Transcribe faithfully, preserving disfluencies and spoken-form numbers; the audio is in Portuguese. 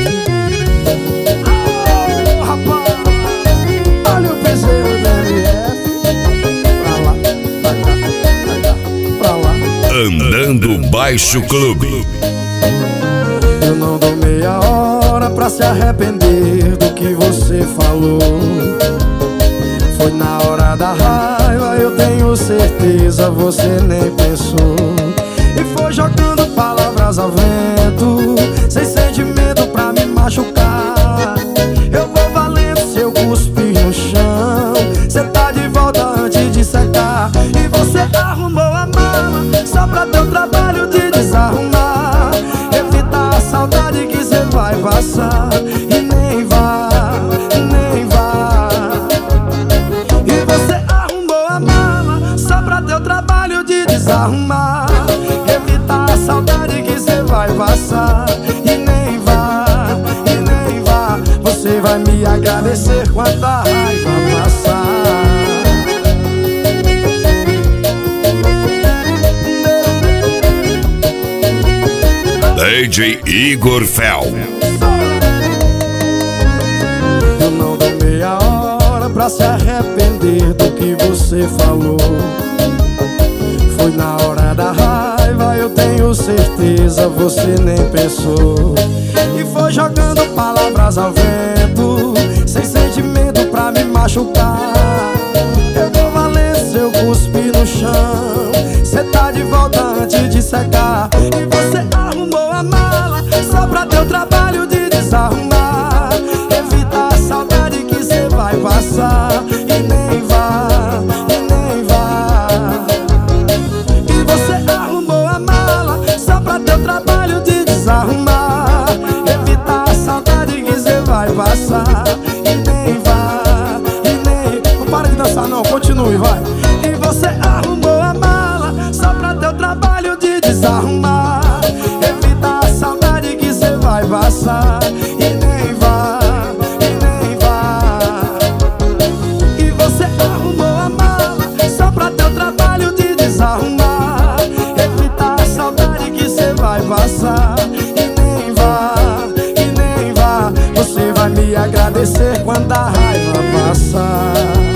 Oh, rapaz, olha o piseiro da M F. Pra lá, pra cá, pra cá, pra lá. Andando Baixo Clube. Eu não dou meia hora pra se arrepender do que você falou. Foi na hora da raiva, eu tenho certeza, você nem pensou. E foi jogando palavras ao vento, sem sentimento pra me machucar. Eu vou valendo se eu cuspir no chão, cê tá de volta antes de secar. E você arrumou a mala só pra ter o trabalho de desarrumar. Evita a saudade que cê vai passar. E nem vá, nem vá. E você arrumou a mala só pra ter o trabalho de desarrumar. Evita a saudade que cê vai passar. E nem vá, e nem vá. Você vai me agradecer quando a raiva passar. D J Igor Fel. Eu não dou meia hora pra se arrepender do que você falou. Foi na hora da raiva, eu tenho certeza, você nem pensou. E foi jogando palavras ao vento, sem sentimento pra me machucar. Eu vou valer se eu cuspir no chão, cê tá de volta antes de secar. E você arrumou a mala só pra ter o trabalho de desarrumar. Evita a saudade que cê vai passar. E nem vá, e nem vá. E você arrumou a mala só pra ter o trabalho de desarrumar. Evita a saudade que cê vai passar. E nem vá, e nem... Não para de dançar não, continue, vai. E você arrumou a mala só pra ter o trabalho de desarrumar. Evita a saudade que cê vai passar. E nem vá, e nem vá. E você arrumou a mala só pra ter o trabalho de desarrumar. Evita a saudade que cê vai passar. E nem vá, e nem vá. Você vai me agradecer quando a raiva passar.